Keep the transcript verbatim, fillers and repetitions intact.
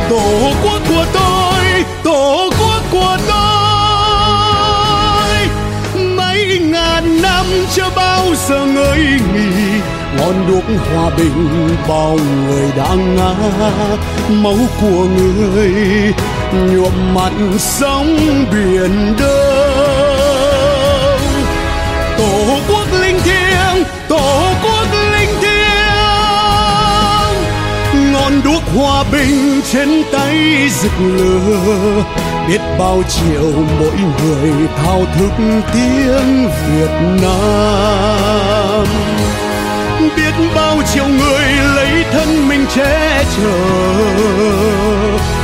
Tổ quốc của tôi, tổ quốc của tôi, mấy ngàn năm chưa bao giờ ngơi nghỉ, ngọn đuốc hòa bình bao người đã ngã, máu của người nhuộm mặn sóng biển đông. Tổ quốc linh thiêng, tổ quốc linh thiêng, ngọn đuốc hòa bình trên tay rực lửa, biết bao triệu mỗi người thao thức tiếng Việt Nam, biết bao triệu người lấy thân mình che chở